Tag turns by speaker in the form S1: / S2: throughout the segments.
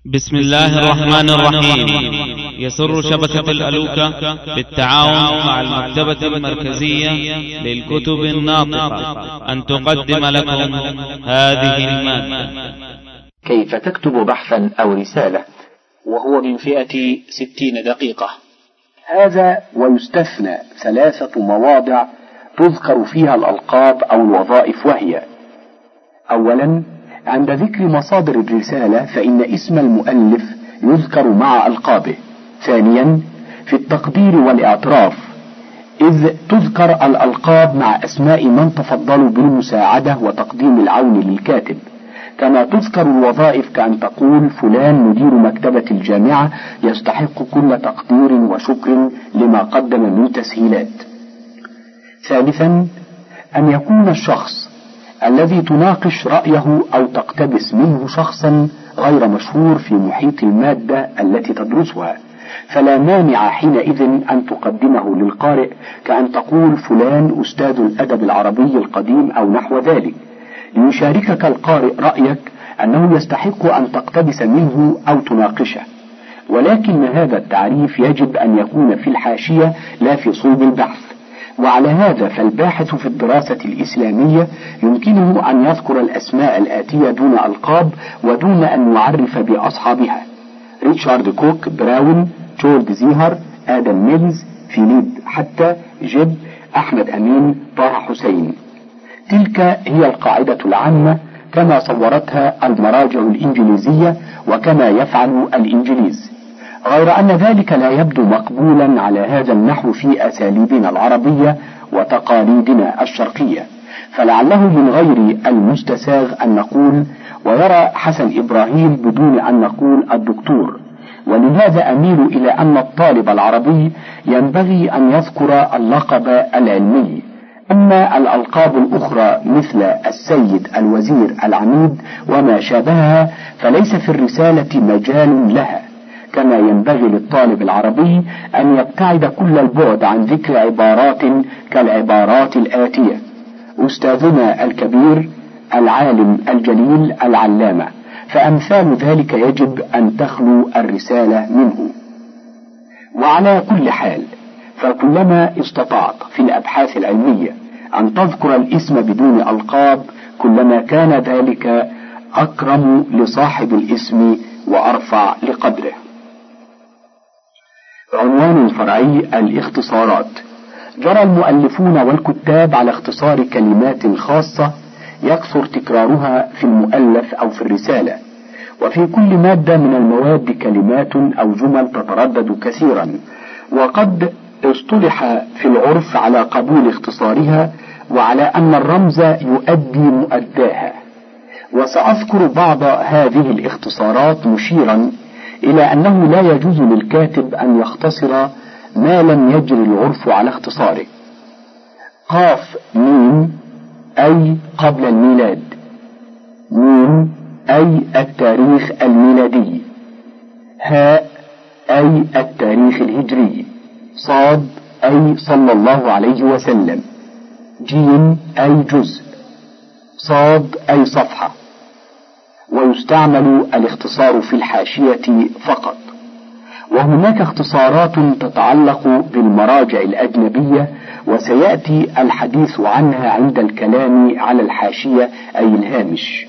S1: بسم الله الرحمن الرحيم. يسر شبكة الألوكة بالتعاون مع المكتبة المركزية للكتب الناطقة أن تقدم لكم هذه المادة.
S2: كيف تكتب بحثا أو رسالة،
S3: وهو من فئة 60 دقيقة.
S2: هذا ويستثنى 3 مواضع تذكر فيها الألقاب أو الوظائف، وهي: أولا، عند ذكر مصادر الرسالة فإن اسم المؤلف يذكر مع ألقابه. ثانيا، في التقدير والاعتراف، إذ تذكر الألقاب مع أسماء من تفضلوا بالمساعدة وتقديم العون للكاتب، كما تذكر الوظائف كأن تقول فلان مدير مكتبة الجامعة يستحق كل تقدير وشكر لما قدم من تسهيلات. ثالثا، أن يكون الشخص الذي تناقش رأيه أو تقتبس منه شخصا غير مشهور في محيط المادة التي تدرسها، فلا مانع حينئذ أن تقدمه للقارئ، كأن تقول فلان أستاذ الأدب العربي القديم أو نحو ذلك، ليشاركك القارئ رأيك أنه يستحق أن تقتبس منه أو تناقشه. ولكن هذا التعريف يجب أن يكون في الحاشية لا في صلب البحث. وعلى هذا فالباحث في الدراسة الإسلامية يمكنه أن يذكر الأسماء الآتية دون ألقاب ودون أن يعرف بأصحابها: ريتشارد كوك، براون، جورج زيهر، آدم ميلز، فيليب حتى، جيب، أحمد أمين، طه حسين. تلك هي القاعدة العامة كما صورتها المراجع الإنجليزية وكما يفعل الإنجليز، غير أن ذلك لا يبدو مقبولا على هذا النحو في أساليبنا العربية وتقاليدنا الشرقية، فلعله من غير المستساغ أن نقول ويرى حسن إبراهيم بدون أن نقول الدكتور. ولهذا أميل إلى أن الطالب العربي ينبغي أن يذكر اللقب العلمي. أما الألقاب الأخرى مثل السيد، الوزير، العميد وما شابهها فليس في الرسالة مجال لها، كما ينبغي للطالب العربي أن يبتعد كل البعد عن ذكر عبارات كالعبارات الآتية: أستاذنا الكبير، العالم الجليل، العلامة، فأمثال ذلك يجب أن تخلو الرسالة منه. وعلى كل حال فكلما استطعت في الأبحاث العلمية أن تذكر الاسم بدون ألقاب كلما كان ذلك أكرم لصاحب الاسم وأرفع لقدره. عنوان فرعي: الاختصارات. جرى المؤلفون والكتاب على اختصار كلمات خاصة يكثر تكرارها في المؤلف أو في الرسالة، وفي كل مادة من المواد كلمات أو جمل تتردد كثيرا، وقد اصطلح في العرف على قبول اختصارها وعلى أن الرمز يؤدي مؤداها. وسأذكر بعض هذه الاختصارات مشيرا إلى أنه لا يجوز للكاتب أن يختصر ما لم يجري العرف على اختصاره: قاف ميم أي قبل الميلاد، ميم أي التاريخ الميلادي، هاء أي التاريخ الهجري، صاد أي صلى الله عليه وسلم، جيم أي جزء، صاد أي صفحة. ويستعمل الاختصار في الحاشية فقط. وهناك اختصارات تتعلق بالمراجع الأجنبية وسيأتي الحديث عنها عند الكلام على الحاشية أي الهامش.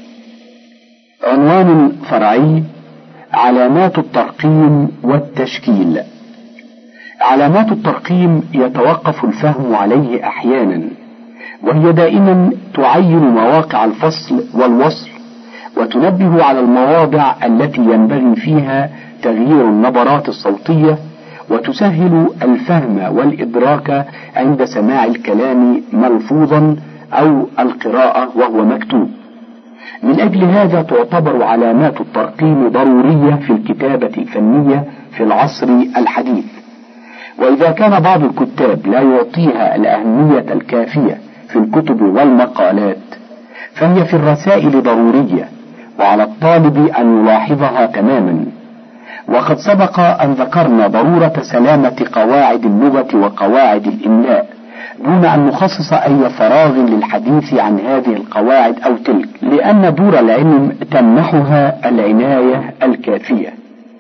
S2: عنوان فرعي: علامات الترقيم والتشكيل. علامات الترقيم يتوقف الفهم عليه أحيانا، وهي دائما تعين مواقع الفصل والوصل، وتنبه على المواضع التي ينبغي فيها تغيير النبرات الصوتية، وتسهل الفهم والإدراك عند سماع الكلام ملفوظا أو القراءة وهو مكتوب. من أجل هذا تعتبر علامات الترقيم ضرورية في الكتابة الفنية في العصر الحديث. وإذا كان بعض الكتاب لا يعطيها الأهمية الكافية في الكتب والمقالات فهي في الرسائل ضرورية، وعلى الطالب أن يلاحظها تماما. وقد سبق أن ذكرنا ضرورة سلامة قواعد اللغة وقواعد الإملاء، دون أن نخصص أي فراغ للحديث عن هذه القواعد أو تلك، لأن دور العلم تمنحها العناية الكافية،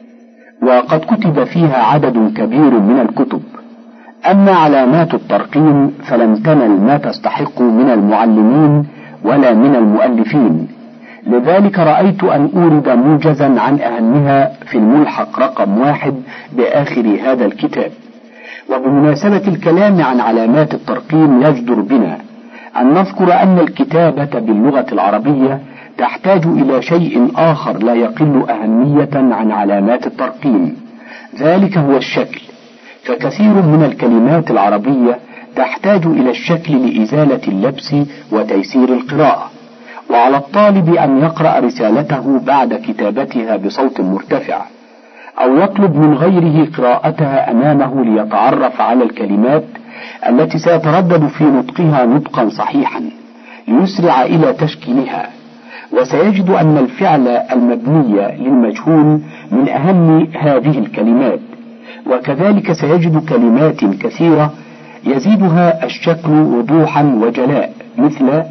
S2: وقد كتب فيها عدد كبير من الكتب. أما علامات الترقيم فلم تنل ما تستحق من المعلمين ولا من المؤلفين، لذلك رأيت أن أورد موجزا عن أهمها في الملحق رقم 1 بآخر هذا الكتاب. وبمناسبة الكلام عن علامات الترقيم يجدر بنا أن نذكر أن الكتابة باللغة العربية تحتاج إلى شيء آخر لا يقل أهمية عن علامات الترقيم، ذلك هو الشكل. فكثير من الكلمات العربية تحتاج إلى الشكل لإزالة اللبس وتيسير القراءة، وعلى الطالب أن يقرأ رسالته بعد كتابتها بصوت مرتفع، أو يطلب من غيره قراءتها أمامه ليتعرف على الكلمات التي سيتردد في نطقها نطقا صحيحا ليسرع إلى تشكيلها. وسيجد أن الفعل المبني للمجهول من أهم هذه الكلمات، وكذلك سيجد كلمات كثيرة يزيدها الشكل وضوحا وجلاء، مثل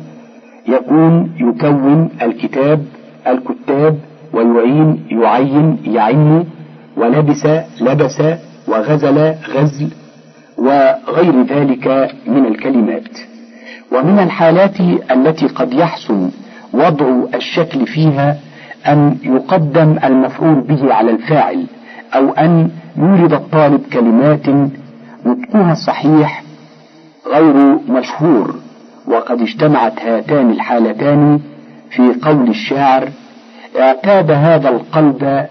S2: يكون، يكون، الكتاب، الكتاب، ويعين، يعين، يعين، ولبس، لبس، وغزل، غزل، وغير ذلك من الكلمات. ومن الحالات التي قد يحسن وضع الشكل فيها أن يقدم المفعول به على الفاعل، أو أن يورد الطالب كلمات نطقها الصحيح غير مشهور. وقد اجتمعت هاتان الحالتان في قول الشاعر: اعتاد هذا القلب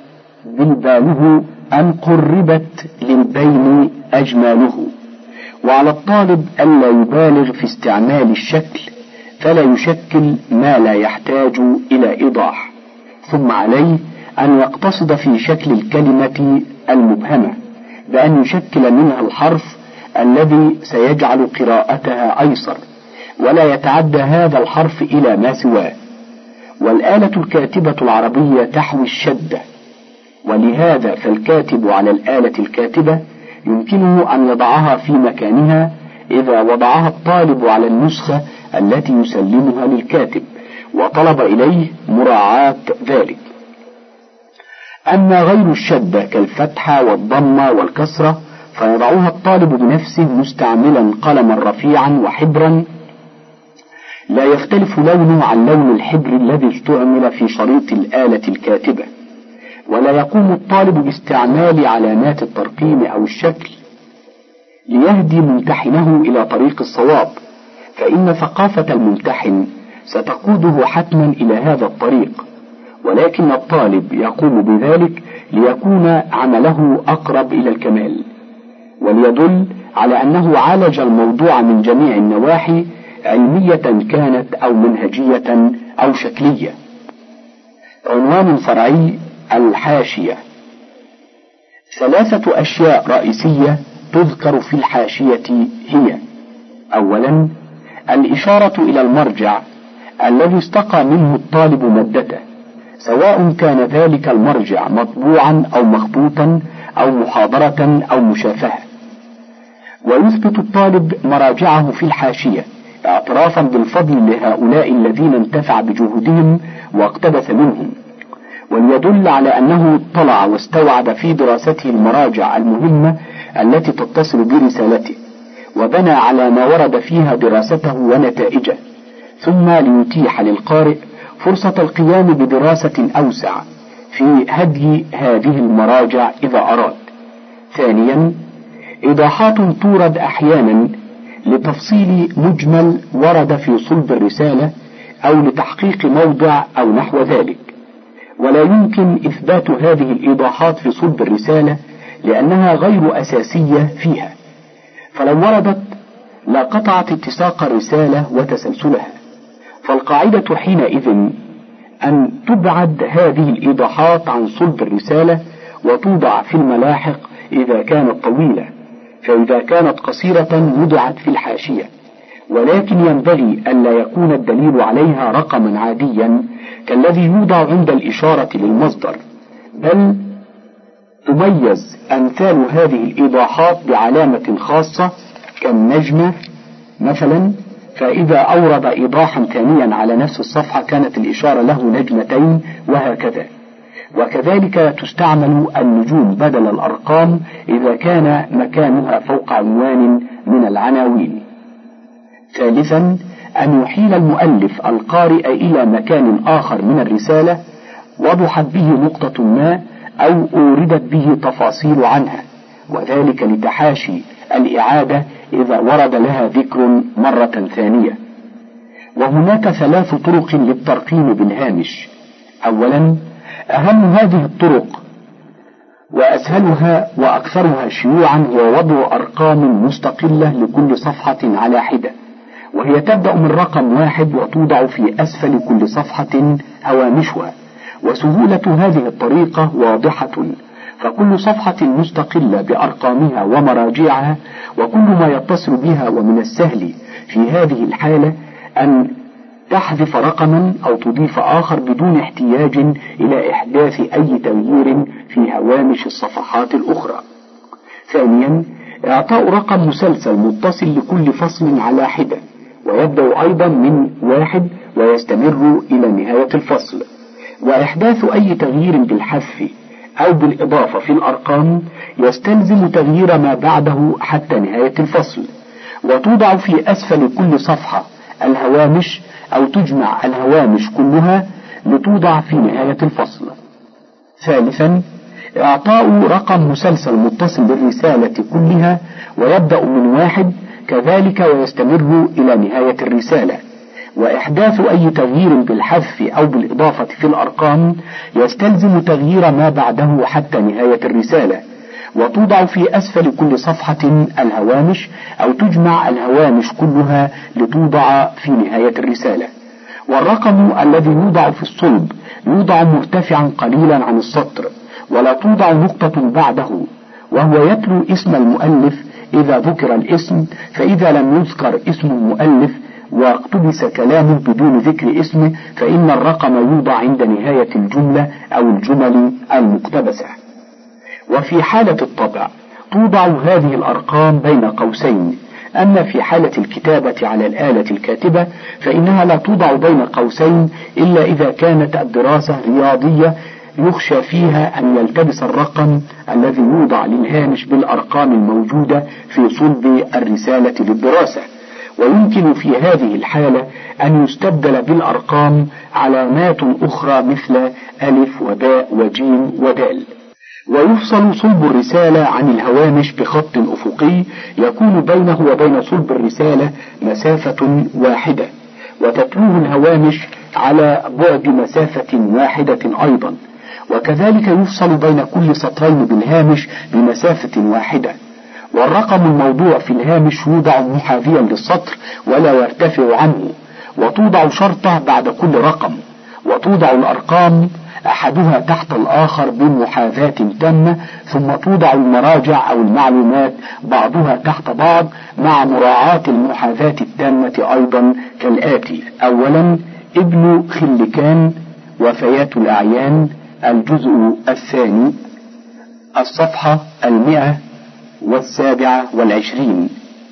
S2: بلبانه أن قربت للبين أجماله. وعلى الطالب ألا يبالغ في استعمال الشكل فلا يشكل ما لا يحتاج إلى إيضاح، ثم عليه أن يقتصد في شكل الكلمة المبهمة بأن يشكل منها الحرف الذي سيجعل قراءتها أيسر، ولا يتعدى هذا الحرف إلى ما سواه. والآلة الكاتبة العربية تحوي الشدة، ولهذا فالكاتب على الآلة الكاتبة يمكنه أن يضعها في مكانها إذا وضعها الطالب على النسخة التي يسلمها للكاتب وطلب إليه مراعاة ذلك. أما غير الشدة كالفتحة والضمة والكسرة فيضعها الطالب بنفسه مستعملا قلما رفيعا وحبرا لا يختلف لونه عن لون الحبر الذي استعمل في شريط الآلة الكاتبة. ولا يقوم الطالب باستعمال علامات الترقيم أو الشكل ليهدي ممتحنه إلى طريق الصواب، فإن ثقافة الممتحن ستقوده حتما إلى هذا الطريق، ولكن الطالب يقوم بذلك ليكون عمله أقرب إلى الكمال، وليدل على أنه عالج الموضوع من جميع النواحي، علمية كانت أو منهجية أو شكلية. عنوان فرعي: الحاشية. 3 أشياء رئيسية تذكر في الحاشية هي: أولا، الإشارة إلى المرجع الذي استقى منه الطالب مادته، سواء كان ذلك المرجع مطبوعا أو مخطوطا أو محاضرة أو مشافهة. ويثبت الطالب مراجعه في الحاشية اعترافا بالفضل لهؤلاء الذين انتفع بجهودهم واقتبس منهم، وليدل على أنه اطلع واستوعب في دراسته المراجع المهمة التي تتصل برسالته، وبنى على ما ورد فيها دراسته ونتائجه، ثم ليتيح للقارئ فرصة القيام بدراسة أوسع في هدي هذه المراجع إذا أراد. ثانيا، إيضاحات تورد أحيانا لتفصيل مجمل ورد في صلب الرسالة أو لتحقيق موضع أو نحو ذلك، ولا يمكن إثبات هذه الإيضاحات في صلب الرسالة لأنها غير أساسية فيها، فلو وردت لقطعت اتساق الرسالة وتسلسلها. فالقاعدة حينئذ أن تبعد هذه الإيضاحات عن صلب الرسالة وتوضع في الملاحق إذا كانت طويلة، فإذا كانت قصيرة وضعت في الحاشية، ولكن ينبغي ألا يكون الدليل عليها رقما عاديا كالذي يوضع عند الإشارة للمصدر، بل تميز أمثال هذه الإيضاحات بعلامة خاصة كالنجمة مثلا فإذا أورد إيضاحا ثانيا على نفس الصفحة كانت الإشارة له نجمتين وهكذا. وكذلك تستعمل النجوم بدل الأرقام إذا كان مكانها فوق عنوان من العناوين. ثالثا أن يحيل المؤلف القارئ إلى مكان آخر من الرسالة وضحت به نقطة ما أو أوردت به تفاصيل عنها، وذلك لتحاشي الإعادة إذا ورد لها ذكر مرة ثانية. وهناك 3 طرق للترقيم بالهامش. أولا، أهم هذه الطرق وأسهلها وأكثرها شيوعا هو وضع أرقام مستقلة لكل صفحة على حدة، وهي تبدأ من رقم 1 وتوضع في أسفل كل صفحة هوامشها. وسهولة هذه الطريقة واضحة، فكل صفحة مستقلة بأرقامها ومراجعها وكل ما يتصل بها. ومن السهل في هذه الحالة أن تحذف رقما أو تضيف آخر بدون احتياج إلى إحداث أي تغيير في هوامش الصفحات الأخرى. ثانيا، إعطاء رقم مسلسل متصل لكل فصل على حدة، ويبدأ أيضا من 1 ويستمر إلى نهاية الفصل. وإحداث أي تغيير بالحذف أو بالإضافة في الأرقام يستلزم تغيير ما بعده حتى نهاية الفصل، وتوضع في أسفل كل صفحة الهوامش أو تجمع الهوامش كلها لتوضع في نهاية الفصل. ثالثا، إعطاء رقم مسلسل متصل بالرسالة كلها ويبدأ من 1 كذلك ويستمر إلى نهاية الرسالة. وإحداث أي تغيير بالحذف أو بالإضافة في الأرقام يستلزم تغيير ما بعده حتى نهاية الرسالة، وتوضع في أسفل كل صفحة الهوامش أو تجمع الهوامش كلها لتوضع في نهاية الرسالة. والرقم الذي يوضع في الصلب يوضع مرتفعا قليلا عن السطر ولا توضع نقطة بعده، وهو يتلو اسم المؤلف إذا ذكر الاسم، فإذا لم يذكر اسم المؤلف واقتبس كلامه بدون ذكر اسمه فإن الرقم يوضع عند نهاية الجملة أو الجمل المقتبسة. وفي حالة الطبع توضع هذه الأرقام بين قوسين، أما في حالة الكتابة على الآلة الكاتبة فإنها لا توضع بين قوسين إلا إذا كانت الدراسة رياضية يخشى فيها أن يلتبس الرقم الذي يوضع للهامش بالأرقام الموجودة في صلب الرسالة للدراسة. ويمكن في هذه الحالة أن يستبدل بالأرقام علامات أخرى مثل ألف وباء وجيم ودال. ويفصل صلب الرسالة عن الهوامش بخط أفقي يكون بينه وبين صلب الرسالة مسافة واحدة، وتتلوه الهوامش على بعد مسافة واحدة أيضا. وكذلك يفصل بين كل سطرين بالهامش بمسافة واحدة. والرقم الموضوع في الهامش يوضع محاذيا للسطر ولا يرتفع عنه، وتوضع شرطة بعد كل رقم، وتوضع الأرقام أحدها تحت الآخر بمحاذاة تامة، ثم توضع المراجع أو المعلومات بعضها تحت بعض مع مراعاة المحاذاة التامة أيضا كالآتي: أولا، ابن خلكان، وفيات الأعيان، الجزء الثاني، الصفحة 127.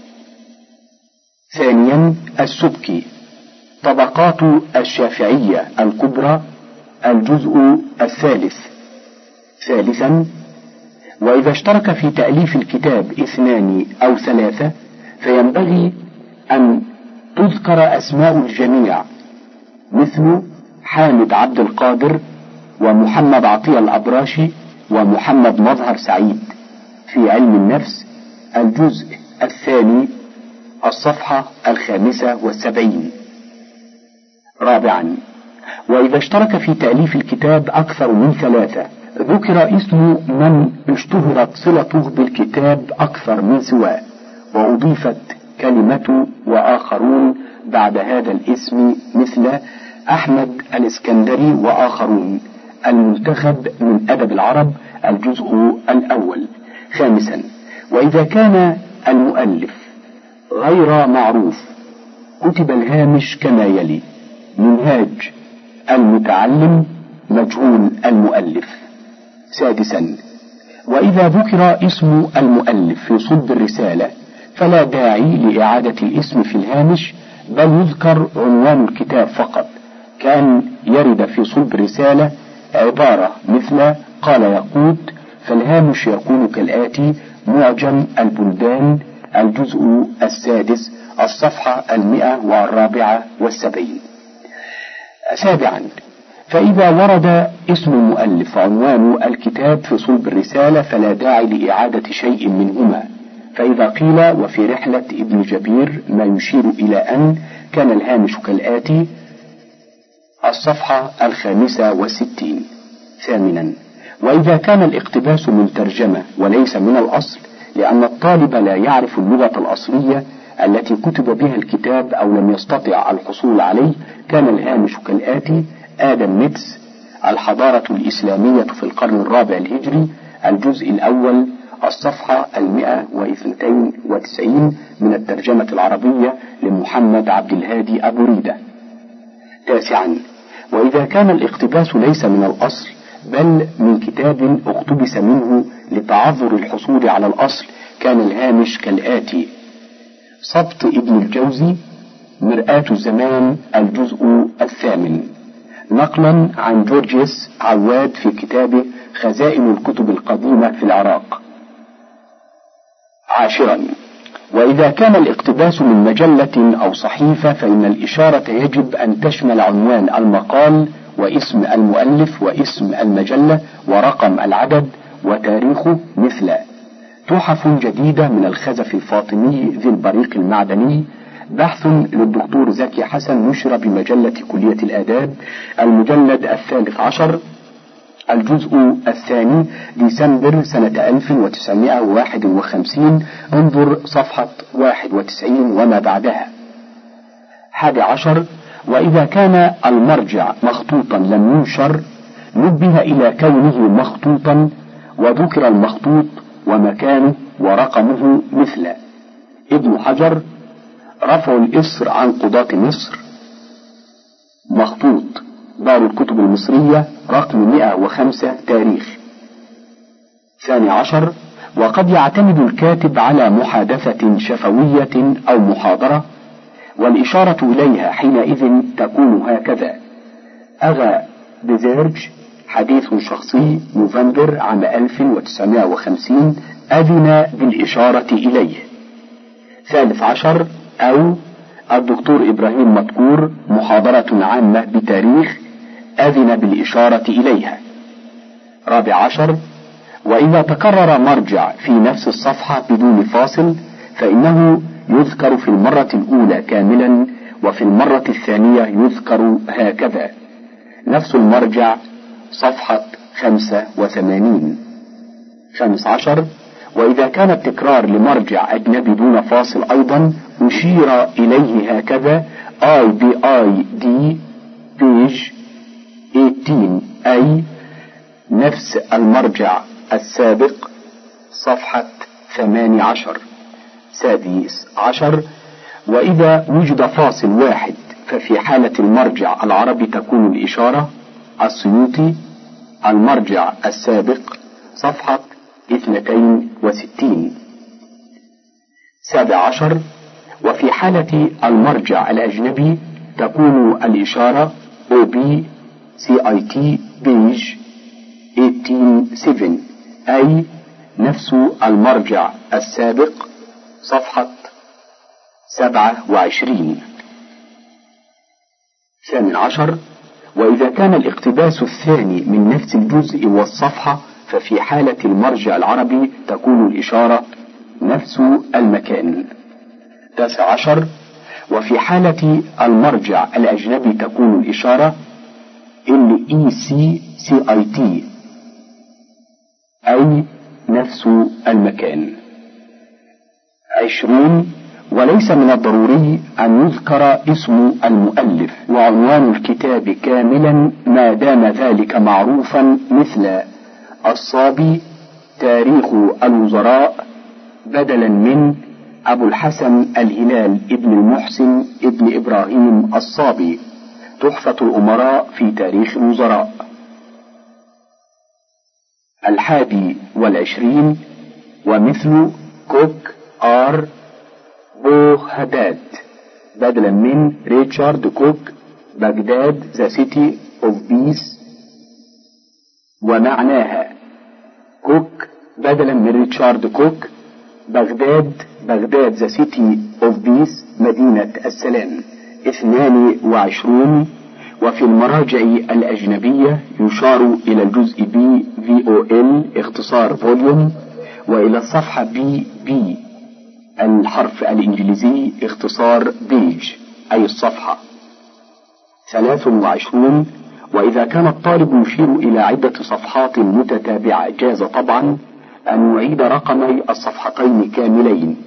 S2: ثانيا، السبكي، طبقات الشافعية الكبرى، الجزء الثالث. ثالثا، وإذا اشترك في تأليف الكتاب 2 أو 3 فينبغي أن تذكر أسماء الجميع مثل حامد عبد القادر ومحمد عطية الأبراشي ومحمد مظهر سعيد في علم النفس، الجزء الثاني، الصفحة 75. رابعا، وإذا اشترك في تأليف الكتاب أكثر من 3 ذكر اسم من اشتهرت صلته بالكتاب أكثر من سواه، وأضيفت كلمة وآخرون بعد هذا الاسم مثل أحمد الإسكندري وآخرون، المنتخب من أدب العرب، الجزء الأول. خامسا، وإذا كان المؤلف غير معروف كتب الهامش كما يلي: منهاج المتعلم، مجهول المؤلف. سادسا، وإذا ذكر اسم المؤلف في صلب الرسالة فلا داعي لإعادة الاسم في الهامش، بل يذكر عنوان الكتاب فقط، كأن يرد في صلب رسالة عبارة مثل قال يقود، فالهامش يكون كالآتي: معجم البلدان، الجزء 6، الصفحة 174. 7. فإذا ورد اسم المؤلف وعنوان الكتاب في صلب الرسالة فلا داعي لإعادة شيء منهما، فإذا قيل وفي رحلة ابن جبير ما يشير إلى أن كان الهامش كالآتي: الصفحة 65. 8. وإذا كان الاقتباس من ترجمة وليس من الأصل، لأن الطالب لا يعرف اللغة الأصلية التي كتب بها الكتاب أو لم يستطع الحصول عليه، كان الهامش كالآتي: آدم ميتس، الحضارة الإسلامية في القرن الرابع الهجري، الجزء الأول، الصفحة 192 من الترجمة العربية لمحمد عبد الهادي أبو ريدة. 9. وإذا كان الاقتباس ليس من الأصل بل من كتاب اقتبس منه لتعذر الحصول على الأصل، كان الهامش كالآتي: سبط ابن الجوزي، مرآة الزمان، الجزء 8، نقلا عن جورجيس عواد في كتابه خزائن الكتب القديمة في العراق. 10. وإذا كان الاقتباس من مجلة أو صحيفة فإن الإشارة يجب أن تشمل عنوان المقال واسم المؤلف واسم المجلة ورقم العدد وتاريخه، مثل تحف جديدة من الخزف الفاطمي ذي البريق المعدني، بحث للدكتور زكي حسن، نشر بمجلة كلية الآداب، المجلد 13، الجزء 2، ديسمبر سنة 1951، انظر صفحة 91 وما بعدها. 11. وإذا كان المرجع مخطوطا لم ينشر نبه إلى كونه مخطوطا وذكر المخطوط ومكانه ورقمه، مثل ابن حجر، رفع الإسر عن قضاة مصر، مخطوط دار الكتب المصرية رقم 105 تاريخ. 12. وقد يعتمد الكاتب على محادثة شفوية أو محاضرة، والإشارة إليها حينئذ تكون هكذا: أغا بزيرج، حديث شخصي، نوفمبر عام 1950، أذن بالإشارة إليه. 13. أو الدكتور إبراهيم مذكور، محاضرة عامة بتاريخ، أذن بالإشارة إليها. 14. وإذا تكرر مرجع في نفس الصفحة بدون فاصل فإنه يذكر في المرة الأولى كاملا، وفي المرة الثانية يذكر هكذا: نفس المرجع، صفحة 85. 15. وإذا كان التكرار لمرجع أجنبي دون فاصل أيضا أشير إليه هكذا: IBID page 18، أي نفس المرجع السابق، صفحة 18. 16. وإذا وجد فاصل واحد ففي حالة المرجع العربي تكون الإشارة: السيوطي، المرجع السابق، صفحة 62. 17. وفي حالة المرجع الأجنبي تكون الإشارة OBCIT page 18-7، أي نفس المرجع السابق، صفحة 27. 18. وإذا كان الاقتباس الثاني من نفس الجزء والصفحة ففي حالة المرجع العربي تكون الإشارة: نفس المكان. 19. وفي حالة المرجع الأجنبي تكون الإشارة: LECCIT، أي نفس المكان. 20. وليس من الضروري أن يذكر اسم المؤلف وعنوان الكتاب كاملا ما دام ذلك معروفا، مثل الصابي، تاريخ الوزراء، بدلا من أبو الحسن الهلال ابن المحسن ابن إبراهيم الصابي، تحفة الأمراء في تاريخ الوزراء. 21. ومثل كوك R بوغداد بدلا من ريتشارد كوك بغداد ذا سيتي اوف بيس، ومعناها كوك بدلا من ريتشارد كوك، بغداد ذا سيتي اوف بيس مدينة السلام. 22. وفي المراجع الأجنبية يشار إلى الجزء B VOL اختصار فوليوم، وإلى الصفحة B الحرف الإنجليزي اختصار بيج أي الصفحة. 23. وإذا كان الطالب يشير إلى عدة صفحات متتابعة جاز طبعا أن يعيد رقمي الصفحتين كاملين،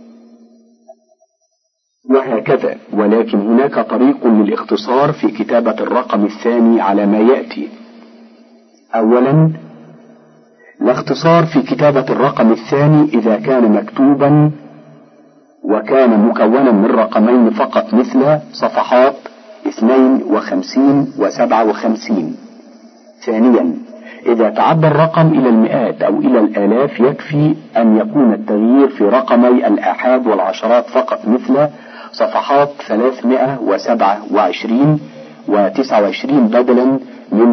S2: وهكذا. ولكن هناك طريق للاختصار في كتابة الرقم الثاني على ما يأتي. أولا، الاختصار في كتابة الرقم الثاني إذا كان مكتوبا وكان مكونا من رقمين فقط مثل صفحات 52 و57. ثانيا، إذا تعدى الرقم إلى المئات أو إلى الآلاف يكفي أن يكون التغيير في رقمي الآحاد والعشرات فقط مثل صفحات 327 و29 بدلا من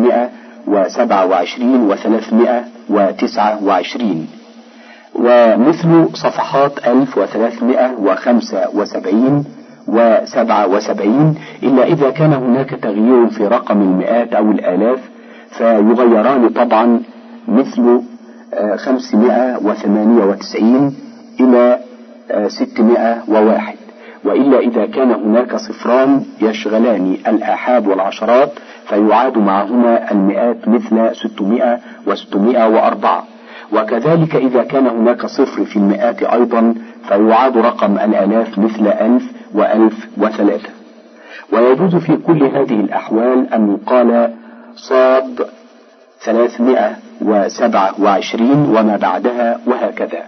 S2: 327 و329، ومثل صفحات 1375 و77، إلا إذا كان هناك تغيير في رقم المئات أو الآلاف فيغيران طبعا، مثل 598 إلى 601. وإلا إذا كان هناك صفران يشغلان الآحاد والعشرات فيعاد معهما المئات مثل 600 و604. وكذلك إذا كان هناك صفر في المئات أيضا فيعاد رقم الآلاف مثل 1000 و1003. ويجوز في كل هذه الأحوال أن يقال صاد 327 وما بعدها وهكذا.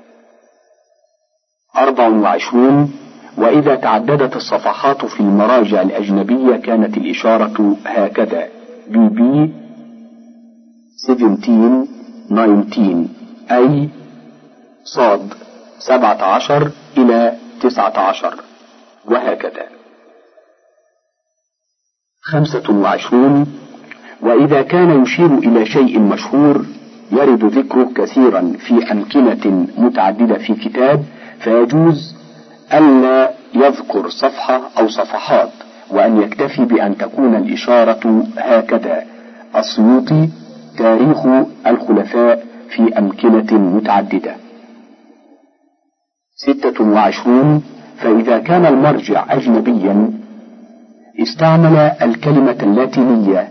S2: 24. وإذا تعددت الصفحات في المراجع الأجنبية كانت الإشارة هكذا: BB 17 19 أي صاد 17 إلى 19 وهكذا. 25. وإذا كان يشير إلى شيء مشهور يرد ذكره كثيرا في أمكنة متعددة في كتاب فيجوز ألا يذكر صفحة أو صفحات، وأن يكتفي بأن تكون الإشارة هكذا: السيوطي تاريخ الخلفاء في أمكنة متعددة. 26. فإذا كان المرجع أجنبيا استعمل الكلمة اللاتينية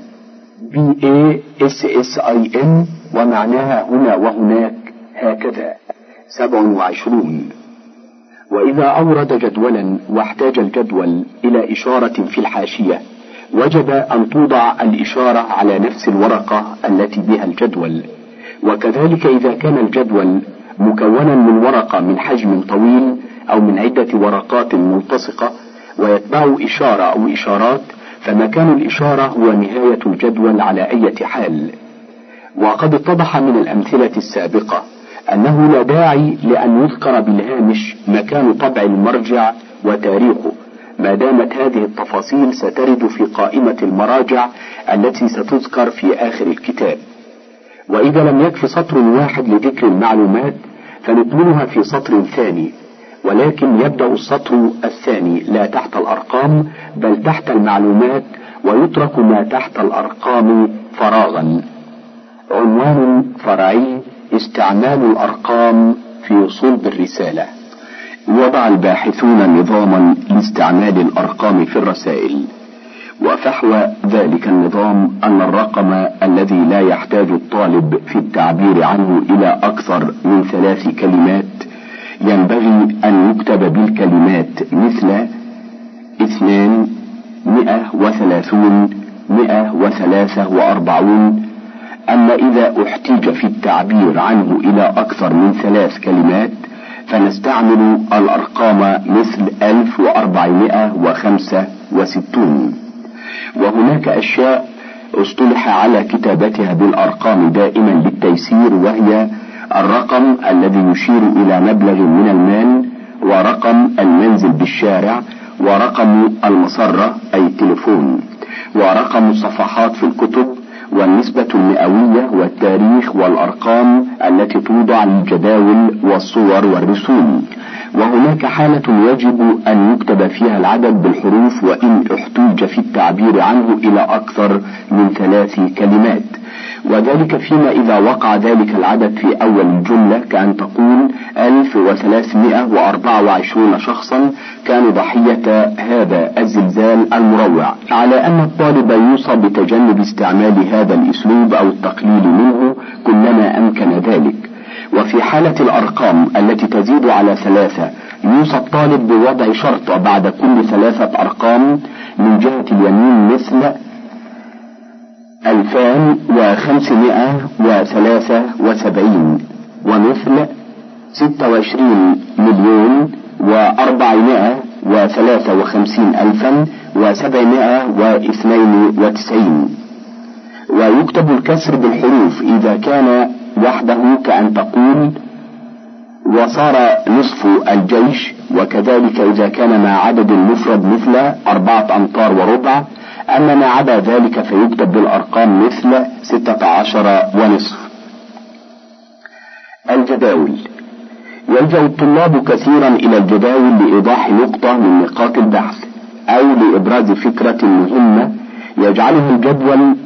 S2: BASSIN ومعناها هنا وهناك هكذا. 27. وإذا أورد جدولا واحتاج الجدول إلى إشارة في الحاشية وجب أن توضع الإشارة على نفس الورقة التي بها الجدول. وكذلك إذا كان الجدول مكونا من ورقة من حجم طويل أو من عدة ورقات ملتصقة ويتبع إشارة أو إشارات فمكان الإشارة هو نهاية الجدول على أي حال. وقد اتضح من الأمثلة السابقة أنه لا داعي لأن يذكر بالهامش مكان طبع المرجع وتاريخه ما دامت هذه التفاصيل سترد في قائمة المراجع التي ستذكر في آخر الكتاب. وإذا لم يكف سطر واحد لذكر المعلومات فنكملها في سطر ثاني، ولكن يبدأ السطر الثاني لا تحت الأرقام بل تحت المعلومات ويترك ما تحت الأرقام فراغا. عنوان فرعي: استعمال الأرقام في صلب الرسالة. وضع الباحثون نظاما لاستعمال الأرقام في الرسائل، وفحوى ذلك النظام أن الرقم الذي لا يحتاج الطالب في التعبير عنه إلى أكثر من 3 كلمات ينبغي أن يكتب بالكلمات مثل 2 130 143. أما إذا احتاج في التعبير عنه إلى أكثر من 3 كلمات فنستعمل الأرقام مثل 1465. وهناك أشياء اصطلح على كتابتها بالأرقام دائما للتيسير، وهي الرقم الذي يشير إلى مبلغ من المال، ورقم المنزل بالشارع، ورقم المسرة أي التليفون، ورقم الصفحات في الكتب، والنسبة المئوية، والتاريخ، والأرقام التي توضع للجداول والصور والرسوم. وهناك حالة يجب أن يكتب فيها العدد بالحروف، وإن احتوج في التعبير عنه إلى أكثر من 3 كلمات، وذلك فيما إذا وقع ذلك العدد في أول الجملة، كأن تقول 1324 شخصا كانوا ضحية هذا الزلزال المروع، على أن الطالب يوصى بتجنب استعمال هذا الأسلوب أو التقليل منه كلما أمكن ذلك. وفي حالة الأرقام التي تزيد على 3 يوصى الطالب بوضع شرطة بعد كل 3 أرقام من جهة اليمين، مثل 2573 ومثل 26,453,792. ويكتب الكسر بالحروف إذا كان وحده، كأن تقول وصار نصف الجيش، وكذلك إذا كان مع عدد مفرد مثل 4 أمتار وربع. أما ما عدا ذلك فيكتب بالأرقام مثل 16 ونصف. الجداول. يلجأ الطلاب كثيرا إلى الجداول لإيضاح نقطة من نقاط البحث أو لإبراز فكرة مهمة يجعله الجدول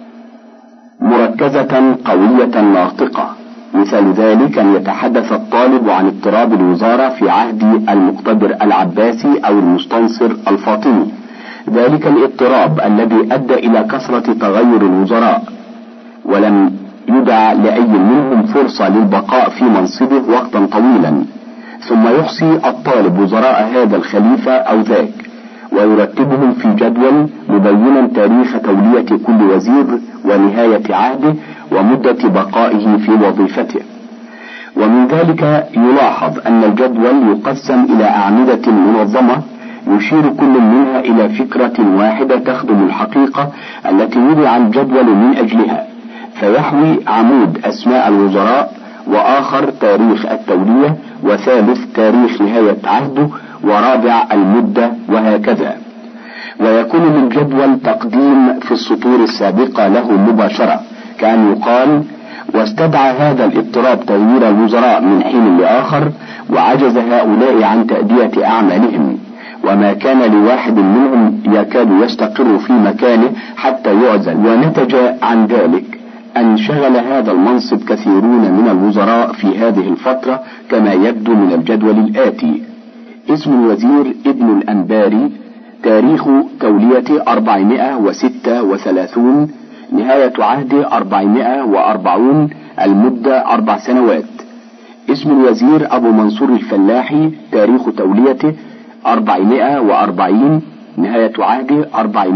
S2: مركزة قوية ناطقة. مثال ذلك أن يتحدث الطالب عن اضطراب الوزارة في عهد المقتدر العباسي أو المستنصر الفاطمي، ذلك الاضطراب الذي أدى إلى كثرة تغير الوزراء، ولم يدع لأي منهم فرصة للبقاء في منصبه وقتا طويلا، ثم يحصي الطالب وزراء هذا الخليفة أو ذاك، ويرتبهم في جدول مبينا تاريخ تولية كل وزير ونهاية عهده ومدة بقائه في وظيفته. ومن ذلك يلاحظ أن الجدول يقسم إلى أعمدة منظمة يشير كل منها إلى فكرة واحدة تخدم الحقيقة التي وضع الجدول من أجلها، فيحوي عمود أسماء الوزراء، وآخر تاريخ التولية، وثالث تاريخ نهاية عهده، ورابع المدة، وهكذا. ويكون للجدول تقديم في السطور السابقة له مباشرة، كأن يقال واستدعى هذا الاضطراب تغيير الوزراء من حين لآخر، وعجز هؤلاء عن تأدية أعمالهم، وما كان لواحد منهم يكاد يستقر في مكانه حتى يعزل، ونتج عن ذلك أن شغل هذا المنصب كثيرون من الوزراء في هذه الفترة، كما يبدو من الجدول الآتي: اسم الوزير ابن الأنباري، تاريخ توليته 436، نهاية عهده 440، المدة 4 سنوات. اسم الوزير أبو منصور الفلاحي، تاريخ توليته 440، نهاية عهده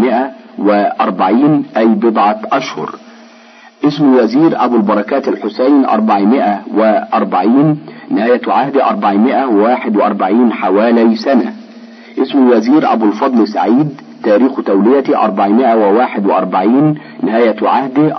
S2: 440 أي بضعة أشهر. اسم الوزير أبو البركات الحسين 440، نهاية عهده 441 حوالي سنة. اسم الوزير أبو الفضل سعيد، تاريخ توليته 441، نهاية عهده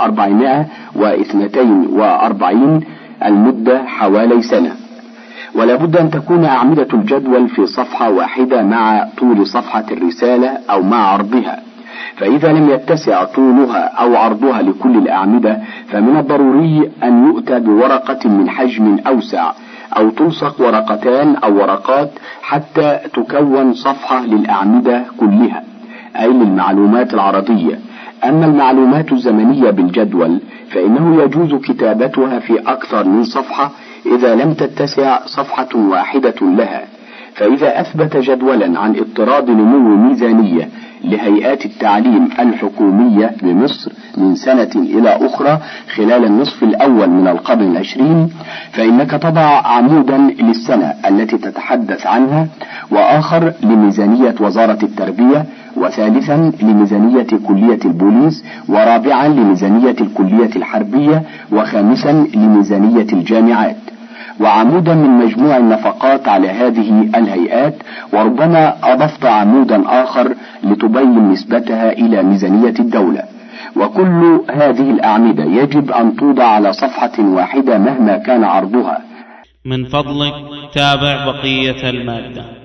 S2: 442، المدة حوالي سنة. ولا بد أن تكون أعمدة الجدول في صفحة واحدة مع طول صفحة الرسالة أو مع عرضها، فإذا لم يتسع طولها أو عرضها لكل الأعمدة فمن الضروري أن يؤتى بورقة من حجم أوسع، أو تلصق ورقتان أو ورقات حتى تكون صفحة للأعمدة كلها، أي للمعلومات العرضية. أما المعلومات الزمنية بالجدول فإنه يجوز كتابتها في أكثر من صفحة إذا لم تتسع صفحة واحدة لها. فإذا أثبت جدولا عن اضطراب نمو ميزانية لهيئات التعليم الحكومية بمصر من سنة إلى أخرى خلال النصف الأول من القرن 20، فإنك تضع عمودا للسنة التي تتحدث عنها، وآخر لميزانية وزارة التربية، وثالثا لميزانية كلية البوليس، ورابعا لميزانية الكلية الحربية، وخامسا لميزانية الجامعات، وعمودا من مجموع النفقات على هذه الهيئات، وربما أضفت عمودا آخر لتبين نسبتها إلى ميزانية الدولة. وكل هذه الأعمدة يجب أن توضع على صفحة واحدة مهما كان عرضها.
S1: من فضلك تابع بقية المادة.